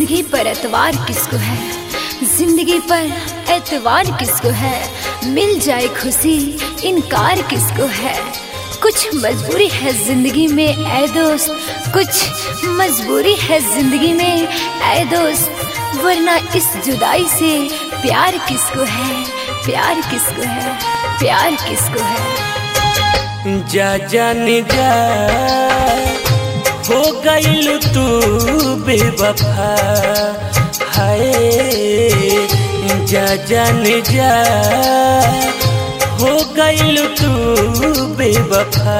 जिंदगी पर एतवार किसको है, जिंदगी पर एतवार किसको है, मिल जाए खुशी इनकार किसको है। कुछ मजबूरी है जिंदगी में ऐ दोस्त, कुछ मजबूरी है जिंदगी में ऐ दोस्त, वरना इस जुदाई से प्यार किसको है, प्यार किसको है, प्यार किसको है। जा जाने जा हो गइल तू बेवफा, हाय जा जाने जा हो गइल तू बेवफा।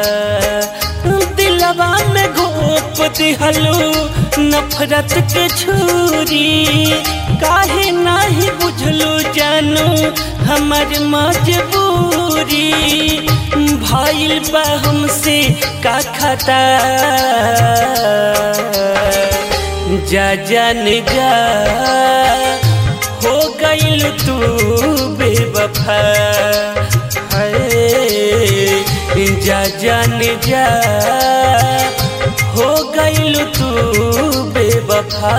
दिलवा में घोंप दिहलू नफरत के छुरी, काहे नाही बुझलू जानू हमर मजबूरी। भइल बा हमसे का खता, जा जाने जा हो गइल तू बेवफा, हाय जा जाने जा हो गइल तू बेवफा।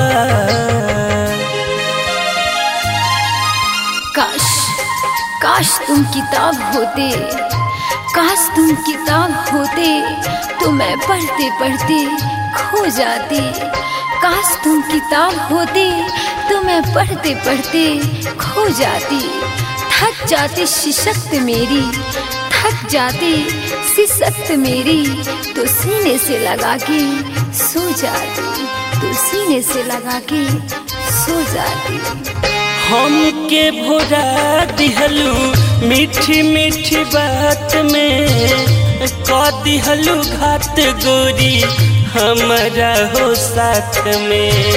काश काश तुम किताब होते, काश तुम किताब होते तो मैं पढ़ते पढ़ते खो जाती। काश तुम किताब होते तो मैं पढ़ते पढ़ते खो जाती। थक जाती शिशक्त मेरी, थक जाती शिशक्त मेरी, तो सीने से लगा के सो जाती, तो सीने से लगा के सो जाती। हमके भुला दिहलू मीठी मीठी बात में, कह दिहलू घात गोरी हमारा हो साथ में।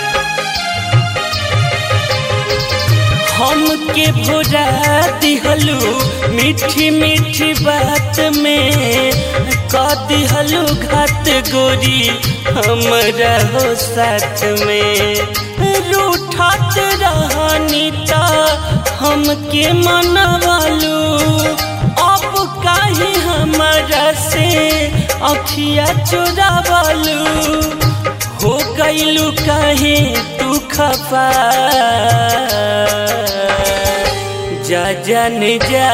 हमके भुला दिहलू मीठी मीठी बात में, कह दिहलू घात गोरी हमारा हो साथ में। रूठत रहनी ता हमके मनवालू, अब काहे हमारा से अखिया चुरावालू। हो गइलू काहे तू खफा, जा जाने जा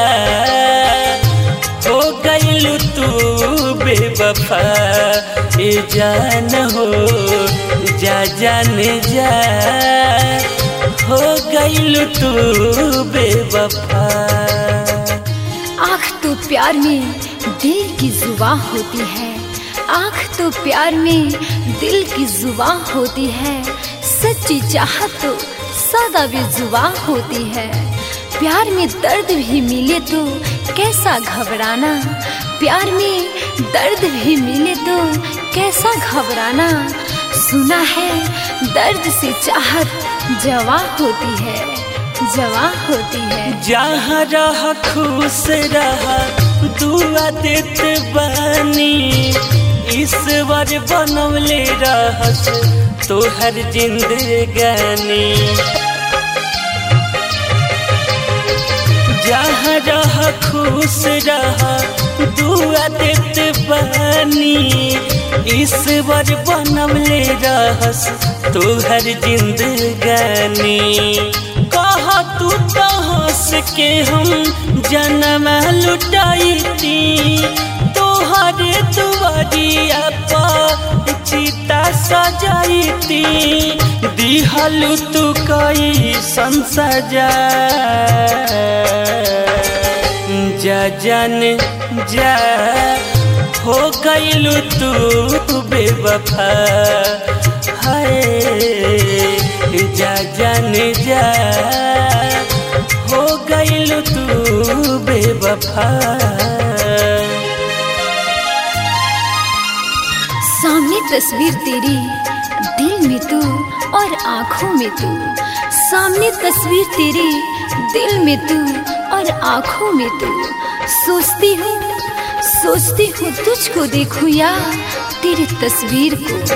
हो गइलू तू बेवफा। ए जान हो जा जाने जा हो गइल तू बेवफा। आँख तो प्यार में दिल की जुबां होती है, आँख तो प्यार में दिल की जुबां होती है। सच्ची चाहत तो सदा बेजुबां होती है। प्यार में दर्द भी मिले तो कैसा घबराना, प्यार में दर्द भी मिले तो कैसा घबराना। सुना है दर्द से चाहत जवां होती है, जवां होती है। जहाँ रहा खुश रहा दुआ देते बानी, ईश्वर बनवले रहस तोहर जिंदगानी। जहाँ रहा खुश रहा दुआ देते बानी, ईश्वर बनवले रहस तोहर जिंदगानी। कहा तू तो हंस के हम जन्म लुटाईती, तोहरे दुआरिया पर चिता सजाईती। दिहलू तू कई सजा, जा जान जा हो गइलू तू बेवफा। हाय जा जान जा हो गइलू तू बेवफा। सामने तस्वीर तेरी दिल में तू और आँखों में तू, सामने तस्वीर तेरी दिल में तू और आँखों में तू। सोचती हूँ तुझको देखूं या तेरी तस्वीर को।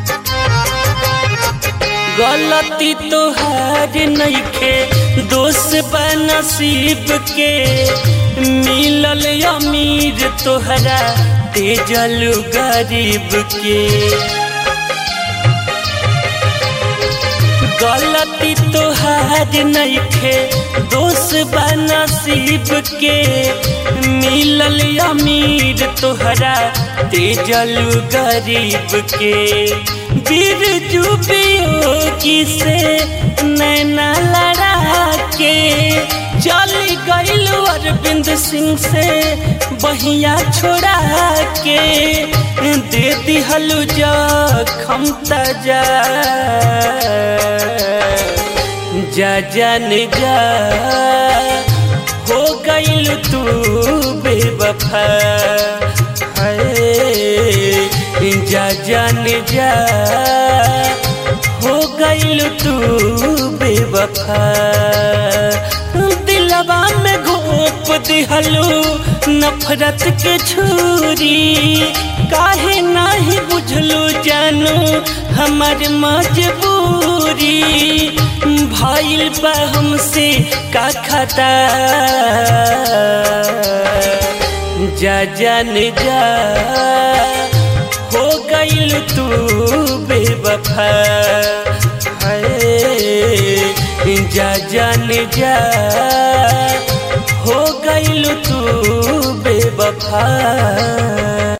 गलती तोहार नइखे, दोष बनसीब के मिलल अमीर तोहरा तेजल गरीब के। गलती तोहार नइखे दोष बनसीब के मिलल अमीर तोहरा तेजल गरीब के। बिरजू वियोगी से नैना लड़ा के चली गइल अरविंद सिंह से बहिया छोड़ा के। दे दिहलु जखम तजा जा जान जा हो गइल तू बेवफा है। जा जान जा हो गइल तू बेवफा। दिलवा में घोप दिहलू नफरत के छुरी काहे नाही बुझलू जानू हमार मजबूरी। भइल बा हमसे का खता जा जान जा हो गइल तू बेवफा है। जा जान जा हो गइल तू बेवफा।